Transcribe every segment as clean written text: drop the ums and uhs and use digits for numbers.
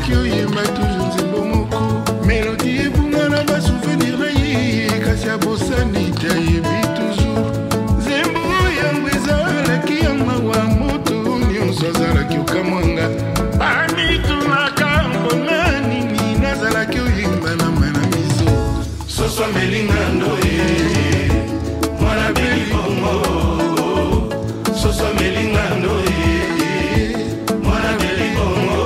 nazalaki oyemba toujours nzembo moko melodi ebunga na basouvenir na ye kasi abosani te ayebi toujours nzembo yango ezalaki ya mawa moto nyonso azalaki okamwanga bamitunaka mpona nini nazalaki oyemba na mana miso soso melingando mwana beli bongo soso melingando mwana beli bongo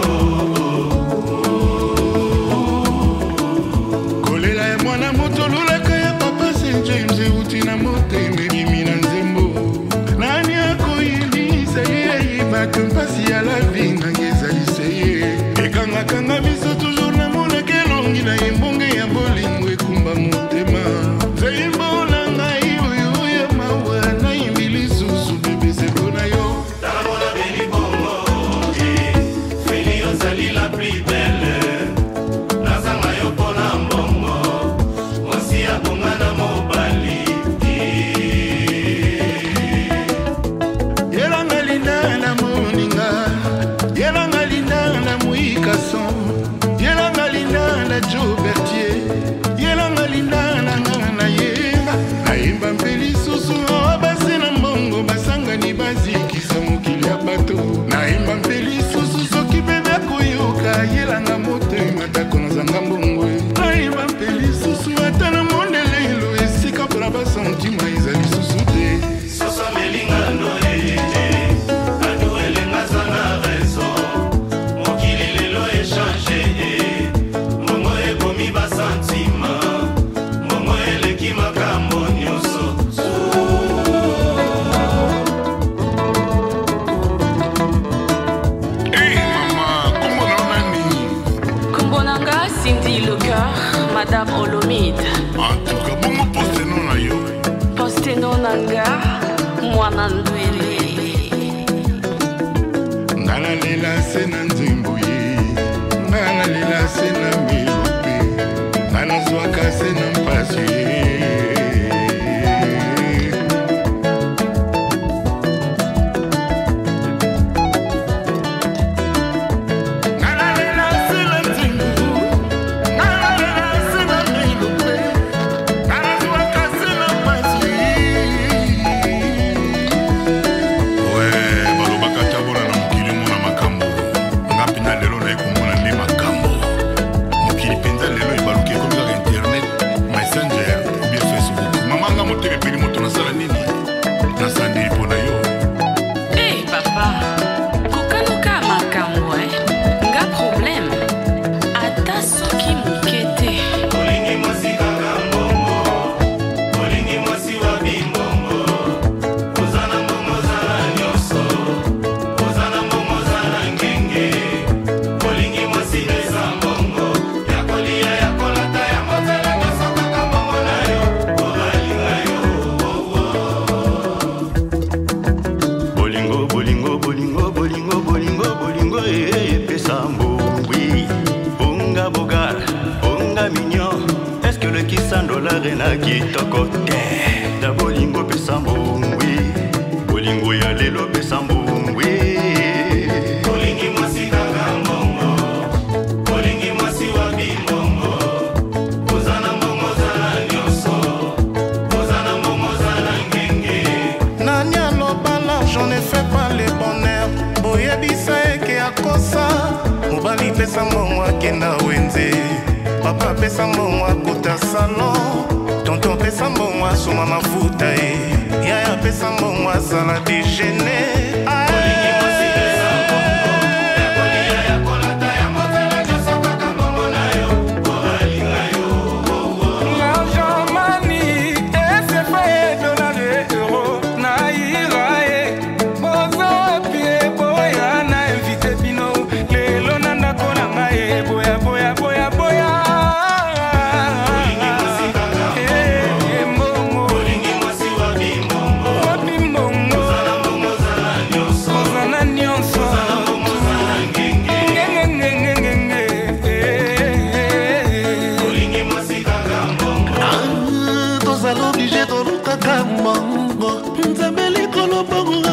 kolela ya mwana moto lolaka ya papa St. James euti na motema ebimi na nzembo nani akoyebisa ye ayebaka mpasi ya la vi nanga ezalisa ye ekangakanga miso toujours namonaki elongi na ye mbonge ya bolingo ekumba motema nzembo na ngai oyo ya mawa nayimbi lisusu bebese mpona yo tamona beli bongo feli ozali la plus belle nazanga yo mpona mbongo mosi abonga na mobali yelanga linda na moninga yelanga linda na moikason yelanga linda na Jo Bertier yelanga linda na ngana na yenga nayemba mpe lisusu basi na mbongo basangani bazikisa mokili ya bato nayemba mpe lisusu soki bebe akoyoka yelanga motema tako nazanga mbongo nayemba mpe lisusu ata na mondele elo esika mpona basantima eza lisusu te soso melingando aduelenga zana reso mokili lelo echange mbongo ekomi basantima mbongo eleki makambo nyonso Kumbonanga Cindy le cœur, Madame Olomide. En tout cas, bongo poste non na yo. Poste nonanga, mwana ndwele. Ngana lela se na nzembo ye, ngana lela se na melope, ngana zwaka se na mpasi ye. Papa pesa mbongo akuta salon, tonton pesa mbongo asoma mafuta yaya pesa mbongo asala déjeuner.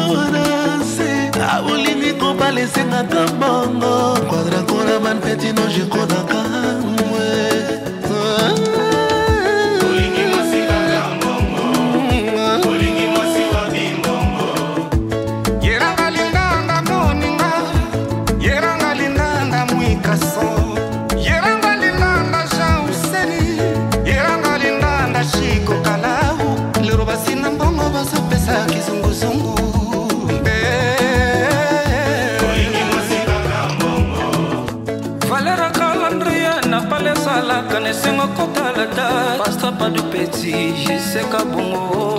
Senga tambongo, quadra cora man petino pale salaka nesengo kota la date. Pastra pas du petit, je sais qu'à bongo.